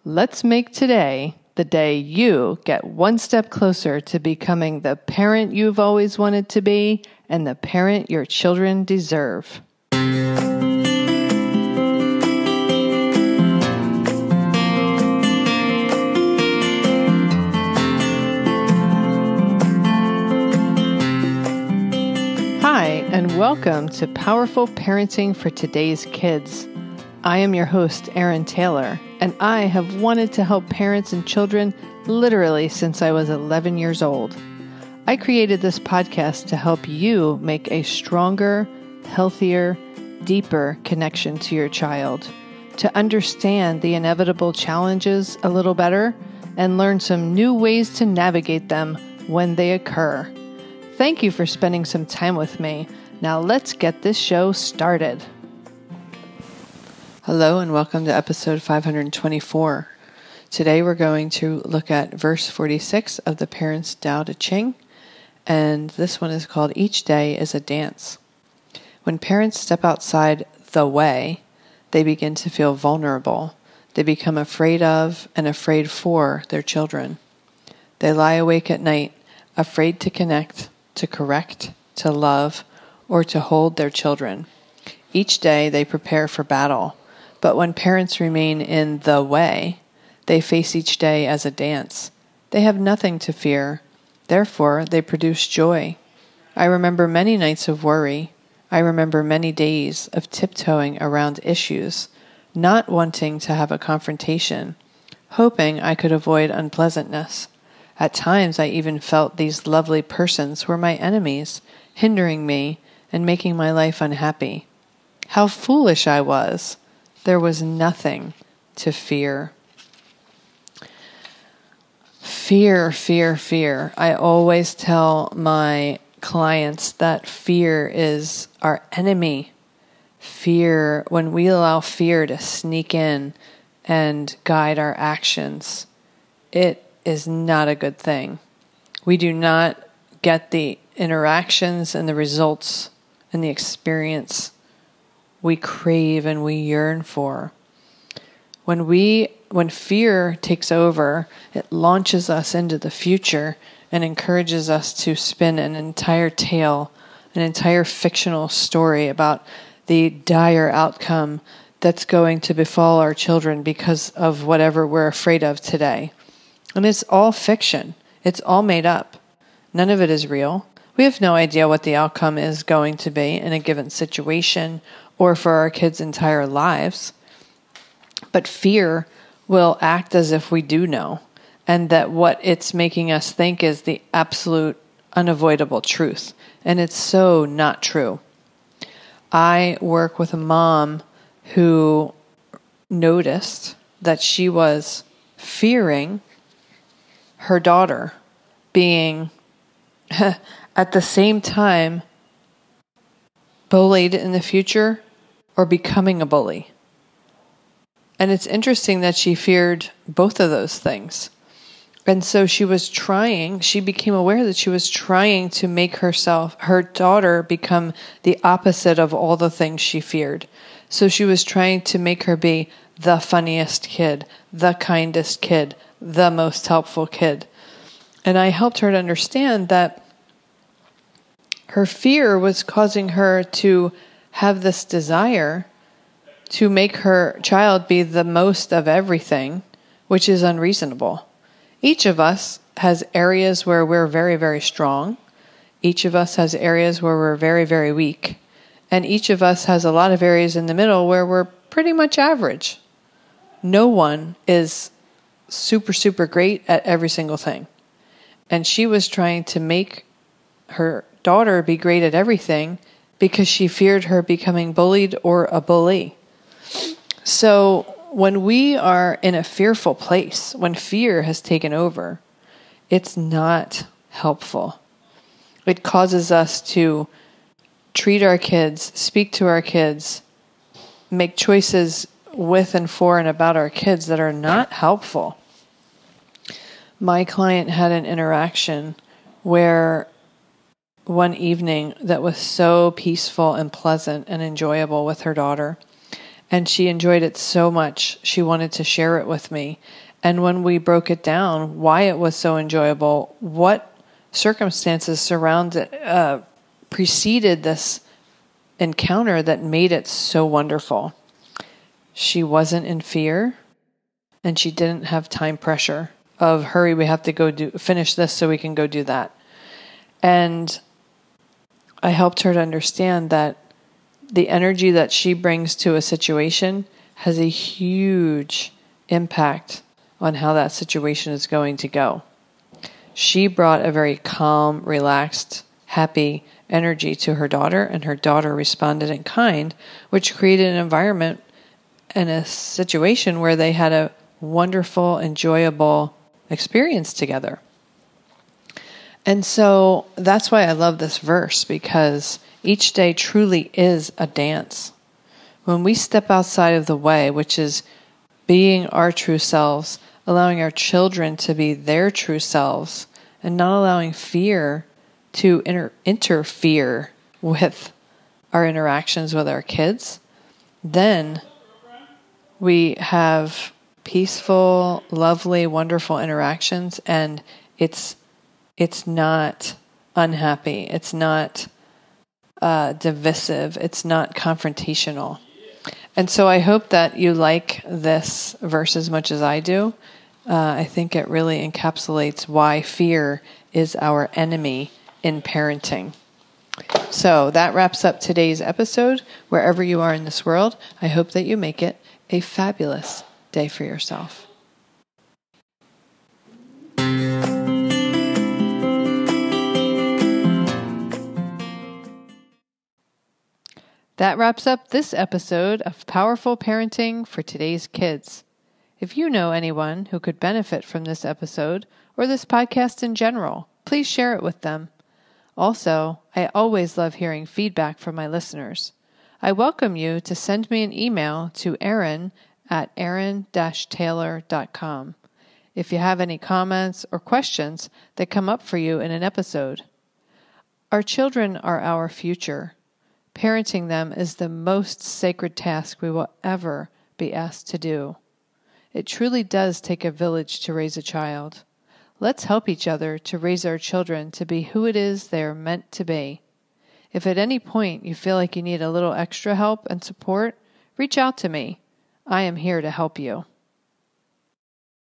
Let's make today the day you get one step closer to becoming the parent you've always wanted to be and the parent your children deserve. Hi, and welcome to Powerful Parenting for Today's Kids. I am your host, Erin Taylor, and I have wanted to help parents and children literally since I was 11 years old. I created this podcast to help you make a stronger, healthier, deeper connection to your child, to understand the inevitable challenges a little better, and learn some new ways to navigate them when they occur. Thank you for spending some time with me. Now let's get this show started. Hello and welcome to episode 524. Today we're going to look at verse 46 of the Parents' Tao Te Ching, and this one is called Each Day is a Dance. When parents step outside the way, they begin to feel vulnerable. They become afraid of and afraid for their children. They lie awake at night, afraid to connect, to correct, to love, or to hold their children. Each day they prepare for battle. But when parents remain in the way, they face each day as a dance. They have nothing to fear. Therefore, they produce joy. I remember many nights of worry. I remember many days of tiptoeing around issues, not wanting to have a confrontation, hoping I could avoid unpleasantness. At times, I even felt these lovely persons were my enemies, hindering me and making my life unhappy. How foolish I was! There was nothing to fear. Fear, fear, fear. I always tell my clients that fear is our enemy. Fear, when we allow fear to sneak in and guide our actions, it is not a good thing. We do not get the interactions and the results and the experience we crave and we yearn for. When fear takes over, it launches us into the future and encourages us to spin an entire tale, an entire fictional story about the dire outcome that's going to befall our children because of whatever we're afraid of today. And it's all fiction. It's all made up. None of it is real. We have no idea what the outcome is going to be in a given situation or for our kids' entire lives. But fear will act as if we do know, and that what it's making us think is the absolute unavoidable truth. And it's so not true. I work with a mom who noticed that she was fearing her daughter being at the same time bullied in the future or becoming a bully. And it's interesting that she feared both of those things. And so she became aware that she was trying to make her daughter become the opposite of all the things she feared. So she was trying to make her be the funniest kid, the kindest kid, the most helpful kid. And I helped her to understand that her fear was causing her to have this desire to make her child be the most of everything, which is unreasonable. Each of us has areas where we're very, very strong. Each of us has areas where we're very, very weak. And each of us has a lot of areas in the middle where we're pretty much average. No one is super, super great at every single thing. And she was trying to make her daughter be great at everything because she feared her becoming bullied or a bully. So when we are in a fearful place, when fear has taken over, it's not helpful. It causes us to treat our kids, speak to our kids, make choices with and for and about our kids that are not helpful. My client had an interaction where one evening that was so peaceful and pleasant and enjoyable with her daughter. And she enjoyed it so much, she wanted to share it with me. And when we broke it down, why it was so enjoyable, what circumstances preceded this encounter that made it so wonderful. She wasn't in fear, and she didn't have time pressure of, hurry, we have to finish this so we can go do that. And I helped her to understand that the energy that she brings to a situation has a huge impact on how that situation is going to go. She brought a very calm, relaxed, happy energy to her daughter, and her daughter responded in kind, which created an environment and a situation where they had a wonderful, enjoyable experience together. And so that's why I love this verse, because each day truly is a dance. When we step outside of the way, which is being our true selves, allowing our children to be their true selves, and not allowing fear to interfere with our interactions with our kids, then we have peaceful, lovely, wonderful interactions, and it's not unhappy, it's not divisive, it's not confrontational. And so I hope that you like this verse as much as I do. I think it really encapsulates why fear is our enemy in parenting. So that wraps up today's episode. Wherever you are in this world, I hope that you make it a fabulous day for yourself. That wraps up this episode of Powerful Parenting for Today's Kids. If you know anyone who could benefit from this episode or this podcast in general, please share it with them. Also, I always love hearing feedback from my listeners. I welcome you to send me an email to erin@erin-taylor.com if you have any comments or questions that come up for you in an episode. Our children are our future. Parenting them is the most sacred task we will ever be asked to do. It truly does take a village to raise a child. Let's help each other to raise our children to be who it is they are meant to be. If at any point you feel like you need a little extra help and support, reach out to me. I am here to help you.